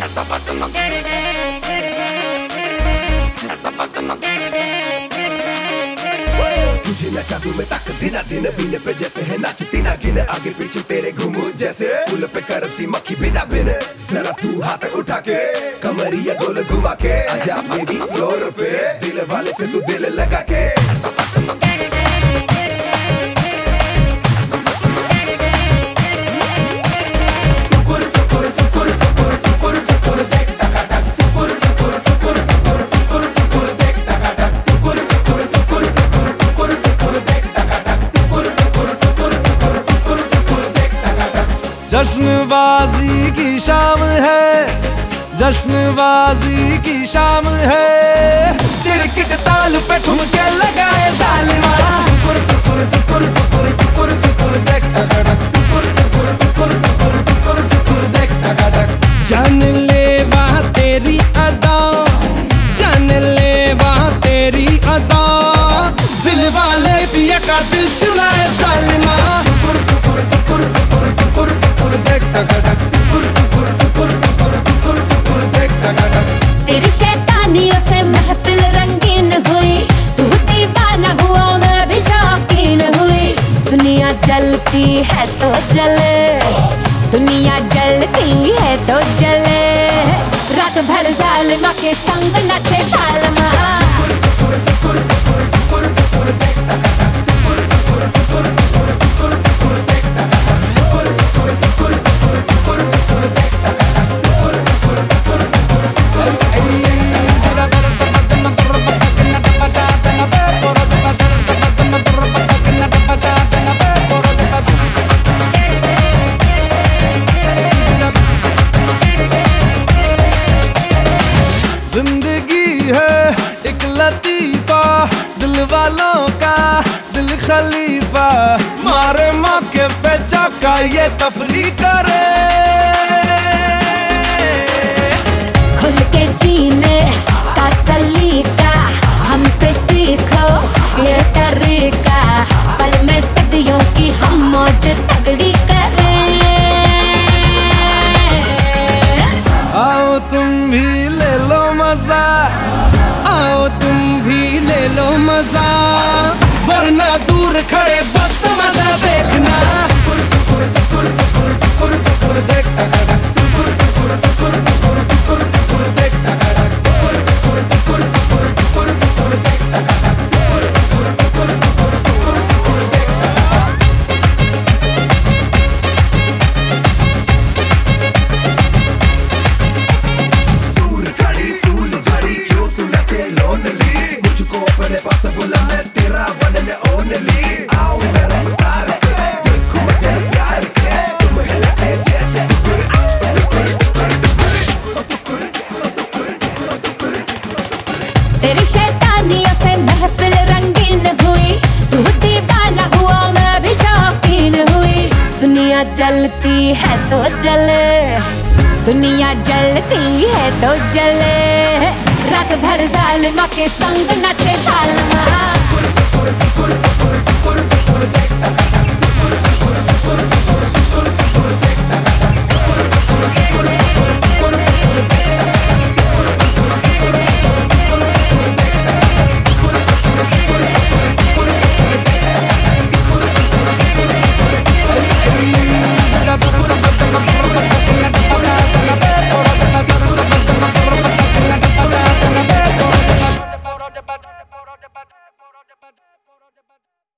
तुझे नचा दूं मैं तक दिन दिन बीने पे जैसे है नाचती ना गिन आगे पीछे तेरे घूमू जैसे फूल पे करती मक्खी बिना बिन जरा तू हाथ उठा के कमरिया गोल घुमा के आजा बेबी फ्लोर पे दिल वाले से तू दिल लगा के जश्नबाजी की शाम है, जश्नबाजी की शाम है, तिरकिट ताल पे ठुमके लगाए जालिमा। टुकुर टुकुर टुकुर टुकुर टुकुर टुकुर देख टक टुकुर टुकुर टुकुर टुकुर टुकुर टुकुर देख टक। जान ले वहाँ तेरी अदा, जान ले वहाँ तेरी अदा, दिल वाले पिया का दिल चुराए जालिमा। टुकुर टुकुर टुकुर टुकुर टुकुर टुकुर देख टक टुकुर टुकुर टुकुर टुकुर टुकुर टुकुर देख टक। तेरी शैतानियों से महफिल रंगीन हुई, तू दीवाना हुआ मैं भी शौकीन हुई। दुनिया जलती है तो जले, दुनिया जलती है तो जले, रात भर जालिमा के संग नचे जालिमा। जिंदगी है एक लतीफा, दिल वालों का दिल खलीफा, मारे मौके पे चौका ये तफरी करे। खुल के जीने का सलीका हमसे सीखो ये तरीका, पल में सदियों की हम मौज तगड़ी करें। आओ तुम भी ले लो मजा, आओ तुम भी ले लो मजा, वरना दूर खड़े वक्त मजा देखना। देख मुझको अपने पास बुला मैं तेरा बनने ओनली। आओ मेरा रफ्तार से देखो मगर प्यार से तुम हिलते जैसे तेरी शैतानियों से महफिल रंगीन हुई, तू दीवाना हुआ मैं भी शौकीन हुई। दुनिया जलती है तो जले, दुनिया जलती है तो जले, रात भर जालिमा के संग नचे जालिमा।